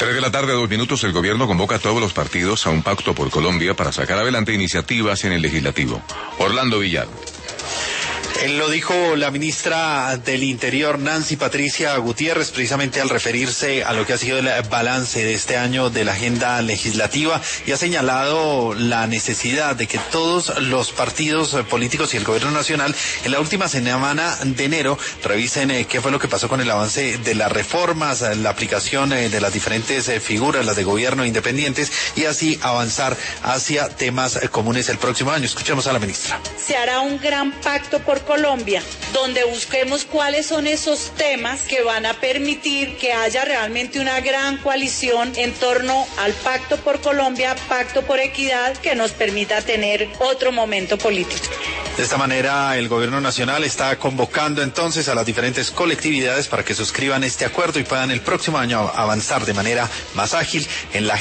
3 de la tarde, 2 minutos, el gobierno convoca a todos los partidos a un pacto por Colombia para sacar adelante iniciativas en el legislativo. Orlando Villar. Lo dijo la ministra del Interior, Nancy Patricia Gutiérrez, precisamente al referirse a lo que ha sido el balance de este año de la agenda legislativa, y ha señalado la necesidad de que todos los partidos políticos y el gobierno nacional en la última semana de enero revisen qué fue lo que pasó con el avance de las reformas, la aplicación de las diferentes figuras, las de gobierno independientes, y así avanzar hacia temas comunes el próximo año. Escuchemos a la ministra. Se hará un gran pacto por Colombia, donde busquemos cuáles son esos temas que van a permitir que haya realmente una gran coalición en torno al Pacto por Colombia, Pacto por Equidad, que nos permita tener otro momento político. De esta manera, el gobierno nacional está convocando entonces a las diferentes colectividades para que suscriban este acuerdo y puedan el próximo año avanzar de manera más ágil en la